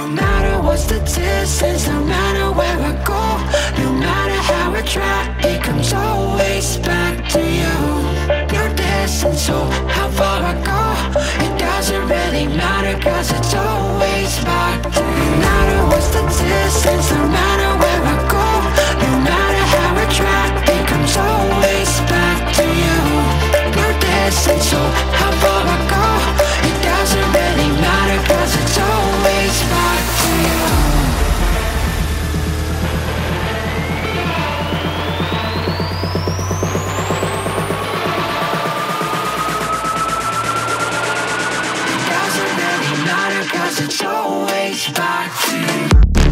matter what's the distance, no matter where I go, no matter how I try, it comes always back to you. No distance, so how far I go, it doesn't really matter, cause it's always back to you. No matter what's the distance, no matter where I go, no matter how I try, it comes always back to you. No distance, so how far I go, it doesn't really matter, cause it's always back to you. Cause it's always back to you.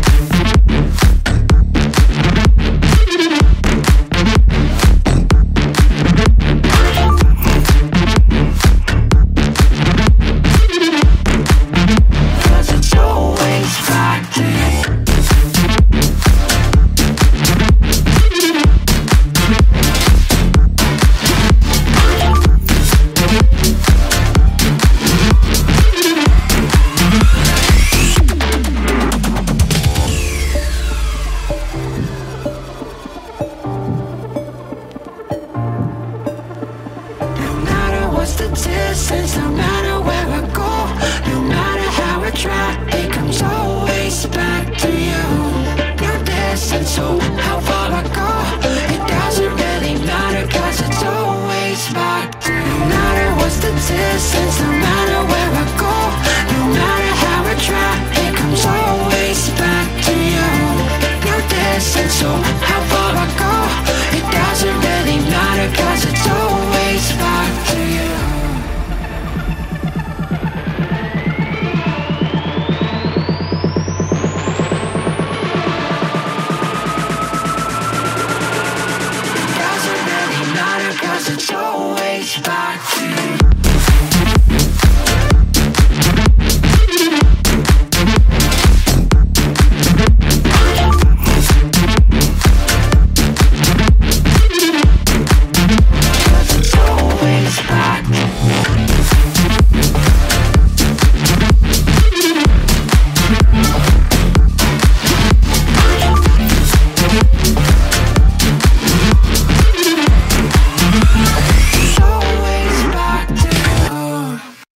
The distance, no matter where I go, no matter how I try, it comes always back to you. No distance, so how far I go, it doesn't really matter, cause it's always back to you. No matter what's the distance, no